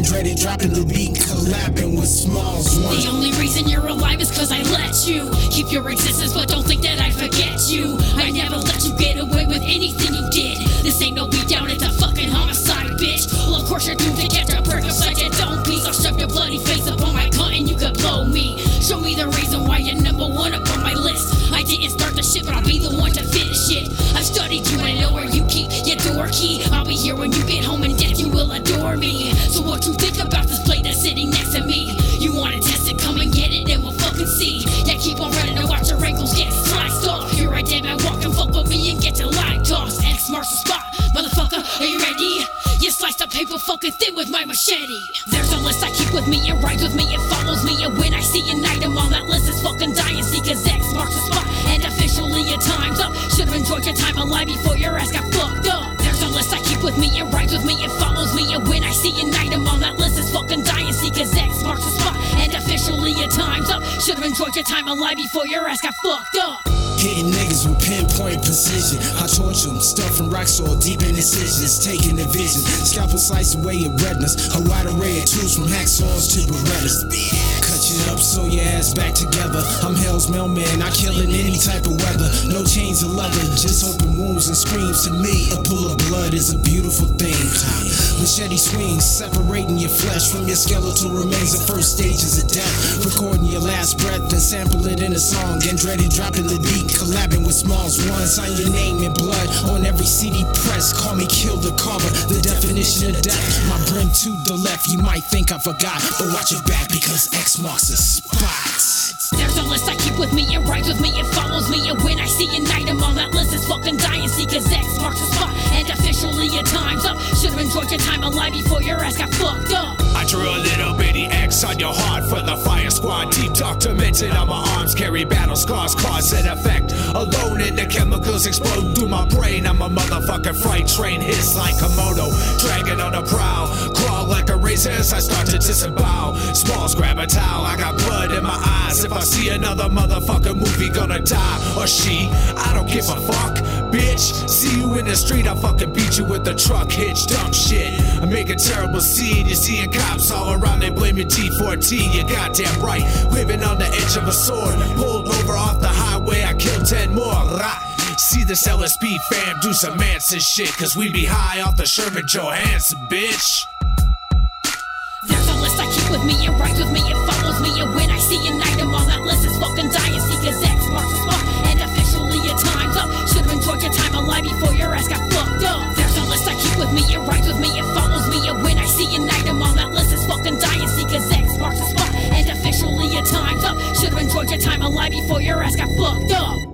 dreaded dropping the beat, collabing with Smalls One. The only reason you're alive is cause I let you keep your existence, but don't think that I forget you. I never let you get away with anything you did. This ain't no beat down, it's a fucking homicide, bitch. Well, of course you're doomed to catch a perk upside your dome piece. I'll shove your bloody face up on my cunt and you could blow me. Show me the reason why you're number one up on my list. I didn't start the shit, but I'll be the one to finish it. I've studied you and I know where you keep your door key. I'll be here when you get home and death, you will adore me. So what you think about this plate that's sitting next to me? You wanna test it, come and get it and we'll fucking see. Yeah, keep on running and watch your ankles get sliced off. Here I damn man, walk and fuck with me and get your line tossed. X marks the spot, motherfucker, are you ready? You sliced up paper fucking thin with my machete. There's a list I keep with me, it rides with me, it follows me. And when I see an item on that list, it's fucking dying. See, cause X marks the spot, and officially your time's up. Should've enjoyed your time alive before your ass got fucked up. There's a list I keep with me, it rides with me, it follows me. And when I see an item on that list, it's fucking dying. See, cause X marks the spot, and officially your time's up. Should've enjoyed your time alive before your ass got fucked up. Hitting niggas with pinpoint precision. I torture them, stuffing rock soil deep in incisions, taking the vision. Scalpel slice away your retinas. A wide array of tools from hacksaws to berettas. Cut you up, sew your ass back together. I'm hell's mailman, I kill in any type of weather. No chains of leather, just open wounds and screams. To me, a pool of blood is a beautiful thing. Machete swings, separating your flesh from your skeletal remains. The first stages of death. Recording your last breath, then sample it in a song. And dreaded dropping the beat, collabing with Smalls One. Sign your name in blood on every CD press. Call me Kill the Carver, the definition of death. My brim to the left, you might think I forgot, but watch it back because X marks the spot. There's a list I keep with me, it rides with me, it follows me. And when I see an item on that list, it's fucking dying. See, cause X marks the spot, and officially your time's up. Should've enjoyed your time alive before your ass got fucked up. I drew a little bitty X on your heart for the fire squad. Deep documented on my arms, carry battle scars, cause and effect. Alone in the chemicals explode through my brain. I'm a motherfucking freight train, hiss like Komodo, dragging on the prowl. Crawl like a razor as I start to disavow. Smalls grab a towel, I got blood in my eyes. If I see another motherfucking movie gonna die, or she, I don't give a fuck, bitch. See you in the street, I'll fucking beat you with a truck hitch, dumb shit. I make a terrible scene, you're seeing cops all around, they blame your T14, you're goddamn right. Living on the edge of a sword, pulled over off the highway, I killed 10 more. See this LSP fam do some Manson shit, cause we be high off the Sherman Johansson, bitch. There's a list I keep with me, it rides with me, it follows me. And when I see an item on that list, it's fucking dying. See, cause X marks the spot, and officially your time's up. Should've enjoyed your time alive before your ass got fucked up. There's a list I keep with me, it rides with me, it follows me. And when I see an item on that list, it's fucking dying. See, cause X marks the spot, and officially your time's up. Should've enjoyed your time alive before your ass got fucked up.